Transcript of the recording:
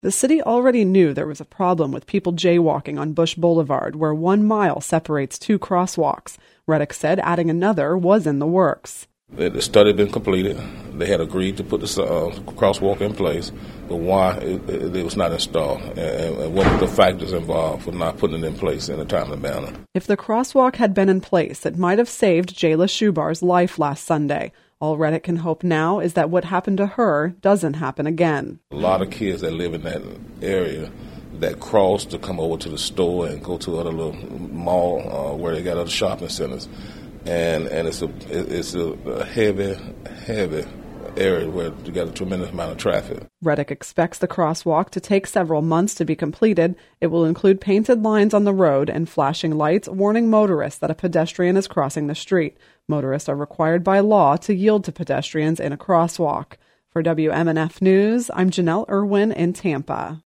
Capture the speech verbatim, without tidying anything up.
The city already knew there was a problem with people jaywalking on Bush Boulevard, where one mile separates two crosswalks. Reddick said adding another was in the works. The study had been completed. They had agreed to put the uh, crosswalk in place, but why it, it, it was not installed, and, and what were the factors involved for not putting it in place in a timely manner. If the crosswalk had been in place, it might have saved Jayla Shubar's life last Sunday. All Reddick can hope now is that what happened to her doesn't happen again. A lot of kids that live in that area that cross to come over to the store and go to other little mall uh, where they got other shopping centers. And and it's a it's a heavy, heavy area where you got a tremendous amount of traffic. Reddick expects the crosswalk to take several months to be completed. It will include painted lines on the road and flashing lights warning motorists that a pedestrian is crossing the street. Motorists are required by law to yield to pedestrians in a crosswalk. For W M N F News, I'm Janelle Irwin in Tampa.